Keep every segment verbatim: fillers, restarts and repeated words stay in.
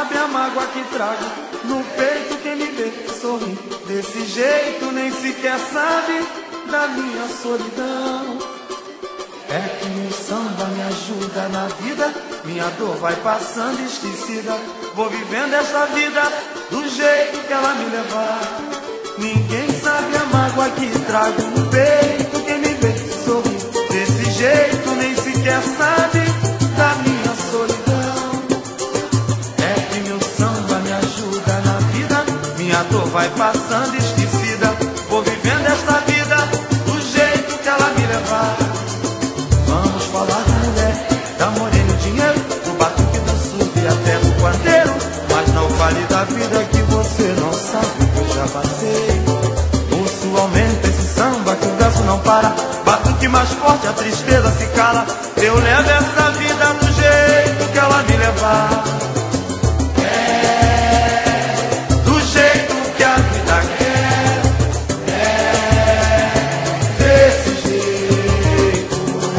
sabe a mágoa que trago no peito. Quem me vê sorrir desse jeito nem sequer sabe da minha solidão. É que meu samba me ajuda na vida, minha dor vai passando esquecida. Vou vivendo essa vida do jeito que ela me levar. Ninguém sabe a mágoa que trago no peito. Quem me vê sorrir desse jeito nem sequer sabe da minha solidão. É que meu samba me ajuda na vida, minha dor vai passando esquecida. Vou vivendo essa vida do jeito que ela me levar. Vamos falar da mulher, da morena e o dinheiro, do batuque, do surdo e até do pandeiro. Mas não fale da vida que você não sabe que eu já passei. O sul aumenta esse samba que o verso não para. Batuque mais forte, a tristeza se cala. Eu levo essa vida do jeito que ela me levar. É, do jeito que a vida quer. É, desse jeito.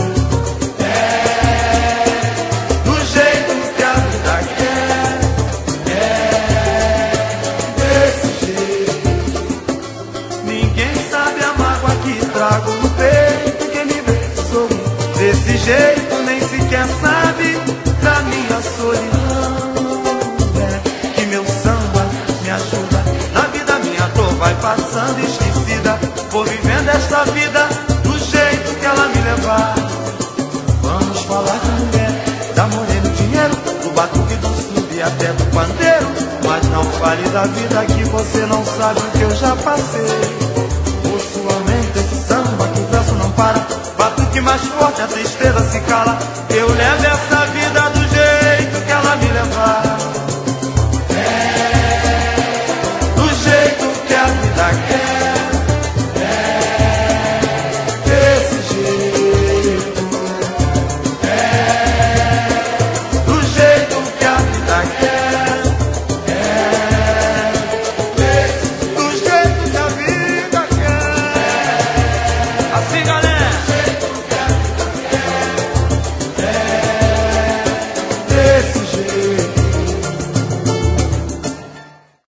É, do jeito que a vida quer. É, desse jeito. Ninguém sabe a mágoa que trago no peito. Quem me vê sorrir desse jeito nem sequer sabe da minha solidão. É que meu samba me ajuda na vida, minha dor vai passando esquecida. Vou vivendo esta vida do jeito que ela me levar. Vamos falar da mulher, da morena, do dinheiro, do batuque, do surdo e até do pandeiro. Mas não fale da vida que você não sabe o que eu já passei. O sul aumenta esse samba que o verso não para. Batuque mais forte, a tristeza se cala. Eu levo essa vida